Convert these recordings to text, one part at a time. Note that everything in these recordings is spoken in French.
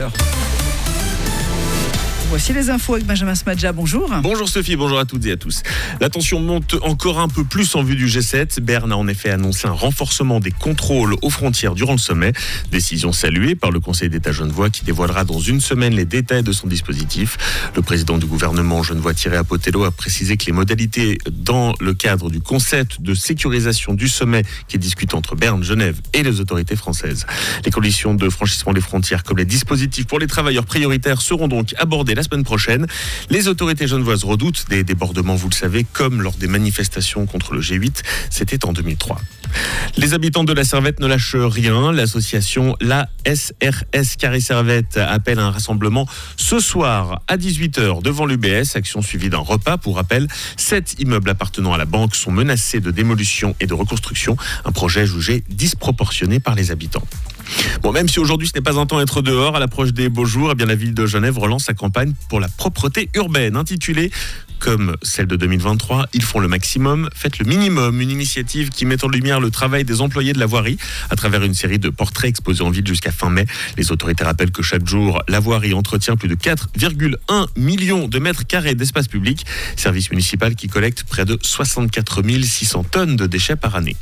Voici les infos avec Benjamin Smadja, bonjour. Bonjour Sophie, bonjour à toutes et à tous. La tension monte encore un peu plus en vue du G7. Berne a en effet annoncé un renforcement des contrôles aux frontières durant le sommet. Décision saluée par le Conseil d'État genevois qui dévoilera dans une semaine les détails de son dispositif. Le président du gouvernement genevois Thierry Apotello a précisé que les modalités dans le cadre du concept de sécurisation du sommet qui est discuté entre Berne, Genève et les autorités françaises. Les conditions de franchissement des frontières comme les dispositifs pour les travailleurs prioritaires seront donc abordés la semaine prochaine. Les autorités genevoises redoutent des débordements, vous le savez, comme lors des manifestations contre le G8, c'était en 2003. Les habitants de la Servette ne lâchent rien. L'association La SRS Carré Servette appelle à un rassemblement ce soir à 18h devant l'UBS, action suivie d'un repas. Pour rappel, 7 immeubles appartenant à la banque sont menacés de démolition et de reconstruction, un projet jugé disproportionné par les habitants. Bon, même si aujourd'hui ce n'est pas un temps à être dehors, à l'approche des beaux jours, eh bien la ville de Genève relance sa campagne pour la propreté urbaine, intitulée comme celle de 2023, ils font le maximum, faites le minimum. Une initiative qui met en lumière le travail des employés de la voirie à travers une série de portraits exposés en ville jusqu'à fin mai. Les autorités rappellent que chaque jour, la voirie entretient plus de 4,1 millions de mètres carrés d'espace public. Service municipal qui collecte près de 64 600 tonnes de déchets par année.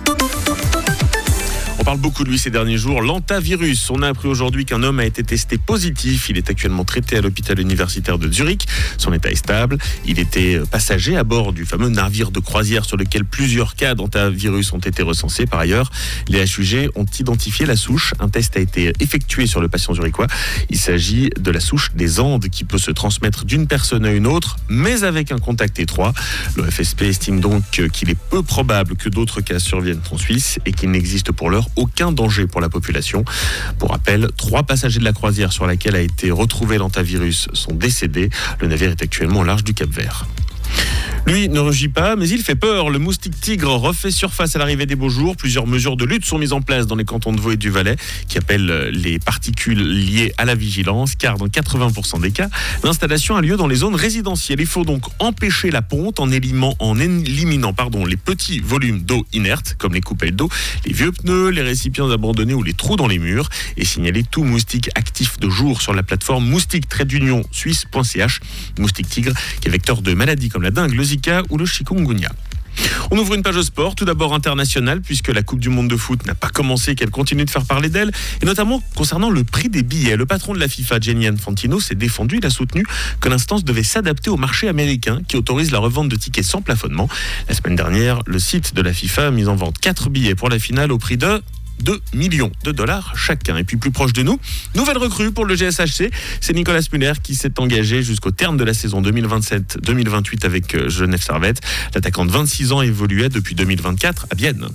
On parle beaucoup de lui ces derniers jours, l'hantavirus. On a appris aujourd'hui qu'un homme a été testé positif. Il est actuellement traité à l'hôpital universitaire de Zurich. Son état est stable. Il était passager à bord du fameux navire de croisière sur lequel plusieurs cas d'hantavirus ont été recensés. Par ailleurs, les HUG ont identifié la souche. Un test a été effectué sur le patient zurichois. Il s'agit de la souche des Andes qui peut se transmettre d'une personne à une autre, mais avec un contact étroit. Le FSP estime donc qu'il est peu probable que d'autres cas surviennent en Suisse et qu'il n'existe pour l'heure aucun danger pour la population. Pour rappel, 3 passagers de la croisière sur laquelle a été retrouvé l'hantavirus sont décédés. Le navire est actuellement au large du Cap-Vert. Lui ne rugit pas, mais il fait peur. Le moustique tigre refait surface à l'arrivée des beaux jours. Plusieurs mesures de lutte sont mises en place dans les cantons de Vaud et du Valais, qui appellent les particules liées à la vigilance, car dans 80% des cas, l'installation a lieu dans les zones résidentielles. Il faut donc empêcher la ponte en éliminant les petits volumes d'eau inerte, comme les coupelles d'eau, les vieux pneus, les récipients abandonnés ou les trous dans les murs, et signaler tout moustique actif de jour sur la plateforme moustique-suisse.ch. Moustique tigre, qui est vecteur de maladies comme la dengue, le Zika ou le chikungunya. On ouvre une page sport, tout d'abord internationale, puisque la Coupe du Monde de foot n'a pas commencé, qu'elle continue de faire parler d'elle, et notamment concernant le prix des billets. Le patron de la FIFA, Gianni Infantino, s'est défendu. Il a soutenu que l'instance devait s'adapter au marché américain, qui autorise la revente de tickets sans plafonnement. La semaine dernière, le site de la FIFA a mis en vente 4 billets pour la finale au prix de 2 millions de dollars chacun. Et puis plus proche de nous, nouvelle recrue pour le GSHC, c'est Nicolas Muller qui s'est engagé jusqu'au terme de la saison 2027-2028 avec Genève Servette. L'attaquant de 26 ans évoluait depuis 2024 à Bienne.